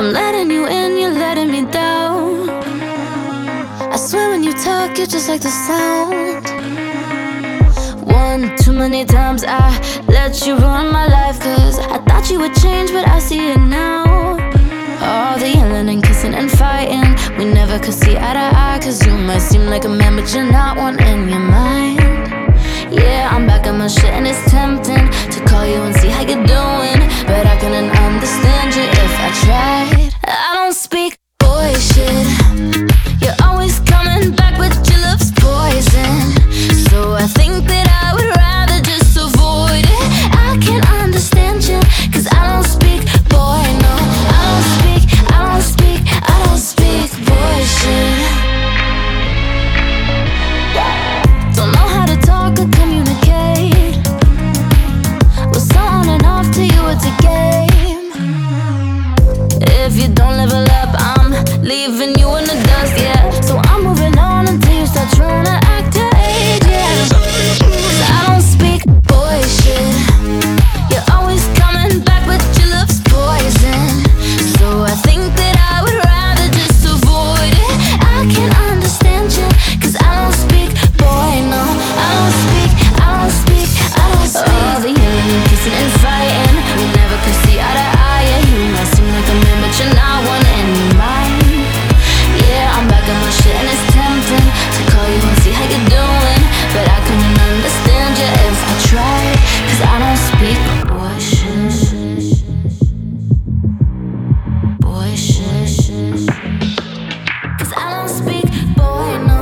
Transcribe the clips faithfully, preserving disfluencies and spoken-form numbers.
I'm letting you in, you're letting me down. I swear when you talk, you're just like the sound. One too many times I let you ruin my life, cause I thought you would change, but I see it now. All the yelling and kissing and fighting, we never could see eye to eye, cause you might seem like a man, but you're not one in your mind. Yeah, I'm back on my shit and it's tempting to call you and see how you're doing, but I couldn't understand you if I tried. I don't speak boy shit. You're always coming back, but your love's poison. So I think that I would rather just avoid it. I can't understand you, cause I don't speak boy, no. I don't speak, I don't speak, I don't speak boy shit. Don't know how to talk or communicate. Was so on and off to you, it's a game. If you don't level up, I'm leaving you in the dust, yeah. So I'm moving on until you start trying to act your age, yeah. Cause I don't speak boy shit. You're always coming back, but your love's poison. So I think that I would rather just avoid it. I can't understand you, cause I don't speak boy, no. I don't speak, I don't speak, I don't speak. All the yelling and kissing and fighting, we never could see eye to eye, yeah. You might seem like a man, but you're not one in mine. Yeah, I'm back on my shit and it's tempting to call you and see how you're doing, but I couldn't understand you if I tried, cause I don't speak boy shit. Boy shit. Cause I don't speak boy, no.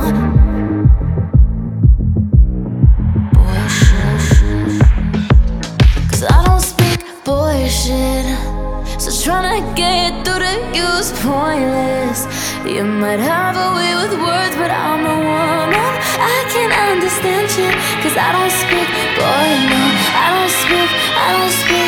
Boy shit. Cause I don't speak boy shit. So tryna get through to you's pointless. You might have a way with words, but I'm a woman. I can't understand you, cause I don't speak boy, no. I don't speak, I don't speak